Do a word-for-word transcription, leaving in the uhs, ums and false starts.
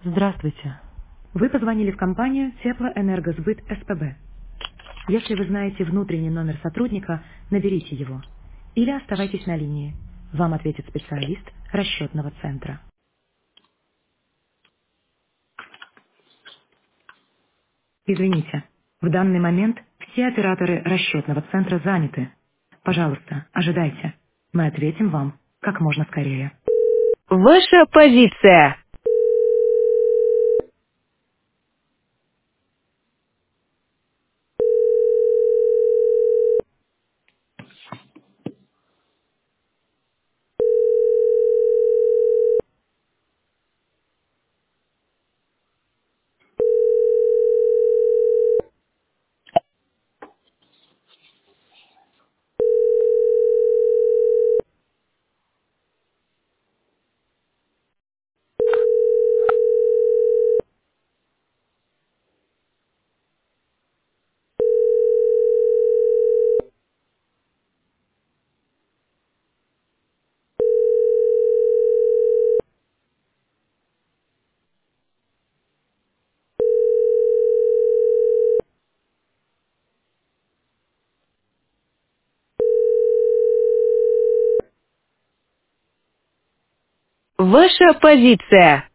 Здравствуйте. Вы позвонили в компанию Теплоэнергосбыт СПБ. Если вы знаете внутренний номер сотрудника, наберите его. Или оставайтесь на линии. Вам ответит специалист расчетного центра. Извините, в данный момент все операторы расчетного центра заняты. Пожалуйста, ожидайте. Мы ответим вам как можно скорее. Ваша позиция. Ваша позиция.